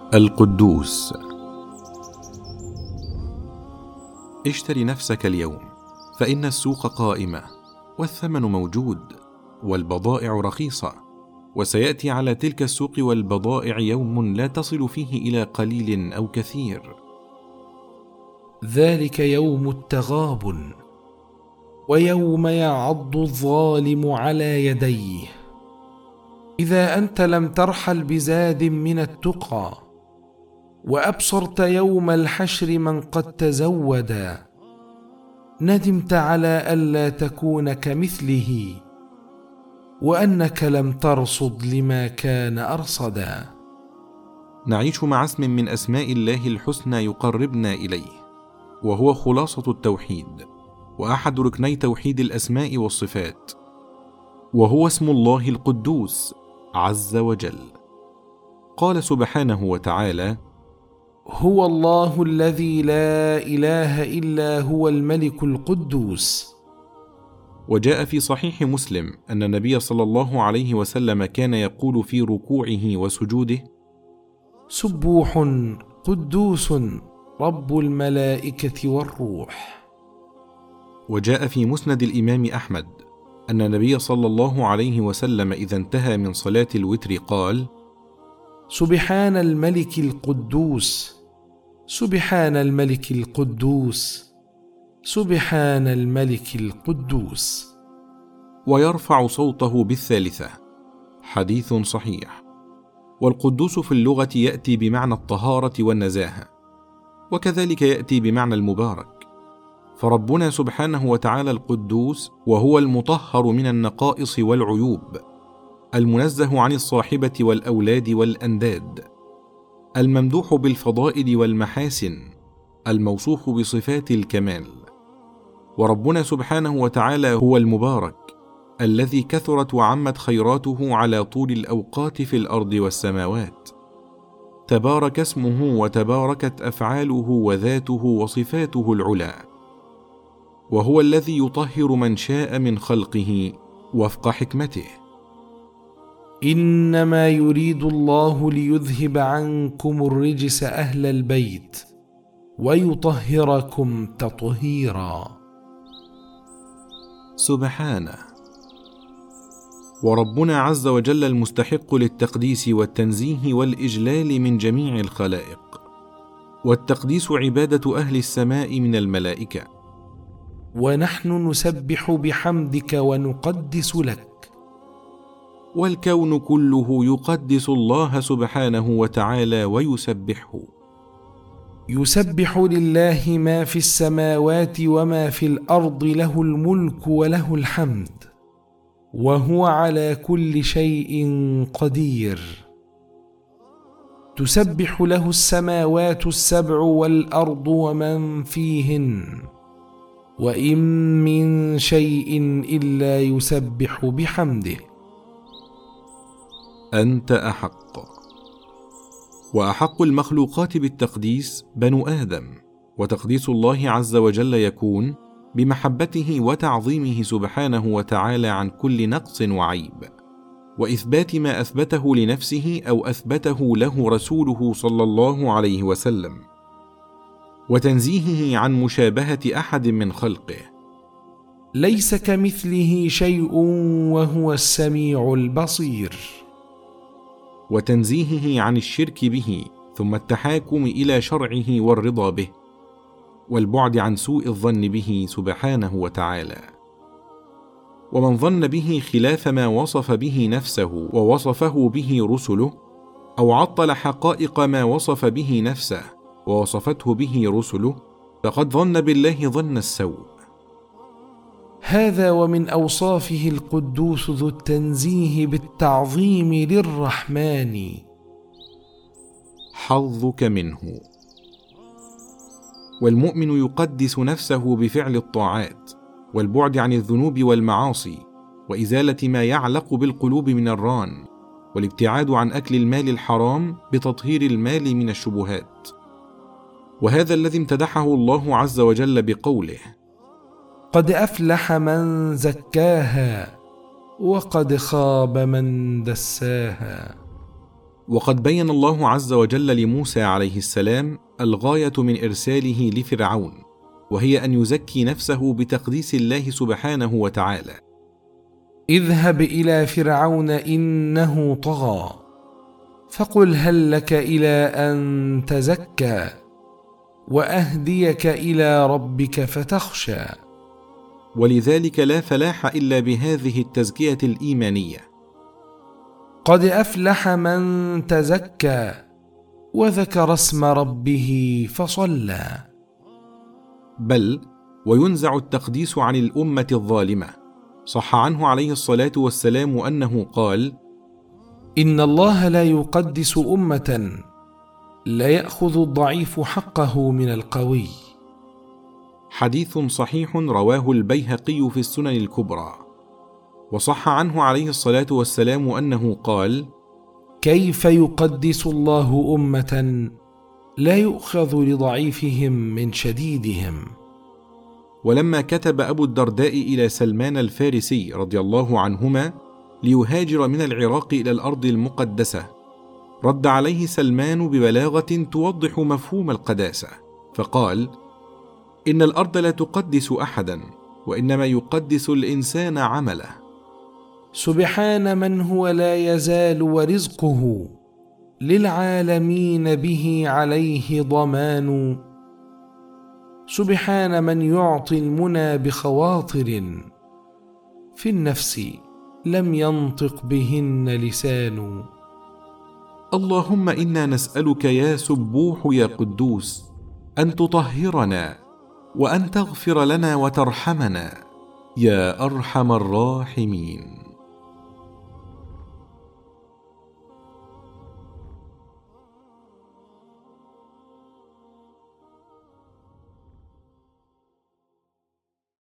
القدوس. اشتر نفسك اليوم، فإن السوق قائمة، والثمن موجود، والبضائع رخيصة، وسيأتي على تلك السوق والبضائع يوم لا تصل فيه إلى قليل أو كثير. ذلك يوم التغابن، ويوم يعض الظالم على يديه. إذا أنت لم ترحل بزاد من التقى، وأبصرت يوم الحشر من قد تزودا، ندمت على ألا تكون كمثله، وأنك لم ترصد لما كان أرصدا. نعيش مع اسم من أسماء الله الحسنى يقربنا إليه، وهو خلاصة التوحيد، وأحد ركني توحيد الأسماء والصفات، وهو اسم الله القدوس عز وجل. قال سبحانه وتعالى: هو الله الذي لا إله إلا هو الملك القدوس. وجاء في صحيح مسلم أن النبي صلى الله عليه وسلم كان يقول في ركوعه وسجوده: سبوح قدوس رب الملائكة والروح. وجاء في مسند الإمام أحمد أن النبي صلى الله عليه وسلم إذا انتهى من صلاة الوتر قال: سبحان الملك القدوس، سبحان الملك القدوس، سبحان الملك القدوس. ويرفع صوته بالثالثة. حديث صحيح. والقدوس في اللغة يأتي بمعنى الطهارة والنزاهة، وكذلك يأتي بمعنى المبارك، فربنا سبحانه وتعالى القدوس، وهو المطهر من النقائص والعيوب، المنزه عن الصاحبة والأولاد والأنداد، الممدوح بالفضائل والمحاسن، الموصوف بصفات الكمال. وربنا سبحانه وتعالى هو المبارك، الذي كثرت وعمت خيراته على طول الأوقات في الأرض والسماوات. تبارك اسمه وتباركت أفعاله وذاته وصفاته العلى. وهو الذي يطهر من شاء من خلقه وفق حكمته. إنما يريد الله ليذهب عنكم الرجس أهل البيت ويطهركم تطهيرا. سبحانه. وربنا عز وجل المستحق للتقديس والتنزيه والإجلال من جميع الخلائق، والتقديس عبادة أهل السماء من الملائكة. ونحن نسبح بحمدك ونقدس لك. والكون كله يقدس الله سبحانه وتعالى ويسبحه. يسبح لله ما في السماوات وما في الأرض، له الملك وله الحمد، وهو على كل شيء قدير. تسبح له السماوات السبع والأرض ومن فيهن، وإن من شيء إلا يسبح بحمده. أنت أحق. وأحق المخلوقات بالتقديس بنو آدم، وتقديس الله عز وجل يكون بمحبته وتعظيمه سبحانه وتعالى عن كل نقص وعيب، وإثبات ما أثبته لنفسه أو أثبته له رسوله صلى الله عليه وسلم، وتنزيهه عن مشابهة أحد من خلقه. ليس كمثله شيء وهو السميع البصير. وتنزيهه عن الشرك به، ثم التحاكم إلى شرعه والرضا به، والبعد عن سوء الظن به سبحانه وتعالى. ومن ظن به خلاف ما وصف به نفسه ووصفه به رسله، أو عطل حقائق ما وصف به نفسه ووصفته به رسله، فقد ظن بالله ظن السوء. هذا ومن أوصافه القدوس ذو التنزيه بالتعظيم للرحمن. حظك منه. والمؤمن يقدس نفسه بفعل الطاعات، والبعد عن الذنوب والمعاصي، وإزالة ما يعلق بالقلوب من الران، والابتعاد عن أكل المال الحرام بتطهير المال من الشبهات. وهذا الذي امتدحه الله عز وجل بقوله: قد أفلح من زكاها وقد خاب من دساها. وقد بين الله عز وجل لموسى عليه السلام الغاية من إرساله لفرعون، وهي أن يزكي نفسه بتقديس الله سبحانه وتعالى. اذهب إلى فرعون إنه طغى فقل هل لك إلى أن تزكى وأهديك إلى ربك فتخشى. ولذلك لا فلاح إلا بهذه التزكية الإيمانية. قد أفلح من تزكى وذكر اسم ربه فصلى. بل وينزع التقديس عن الأمة الظالمة. صح عنه عليه الصلاة والسلام أنه قال: إن الله لا يقدس أمة لا يأخذ الضعيف حقه من القوي. حديث صحيح رواه البيهقي في السنن الكبرى. وصح عنه عليه الصلاة والسلام أنه قال: كيف يقدس الله أمة لا يؤخذ لضعيفهم من شديدهم. ولما كتب أبو الدرداء إلى سلمان الفارسي رضي الله عنهما ليهاجر من العراق إلى الأرض المقدسة، رد عليه سلمان ببلاغة توضح مفهوم القداسة، فقال: إن الأرض لا تقدس أحدا، وإنما يقدس الإنسان عمله. سبحان من هو لا يزال ورزقه للعالمين به عليه ضمان. سبحان من يعطي المنى بخواطر في النفس لم ينطق بهن لسان. اللهم إنا نسألك يا سبوح يا قدوس أن تطهرنا وأن تغفر لنا وترحمنا يا أرحم الراحمين.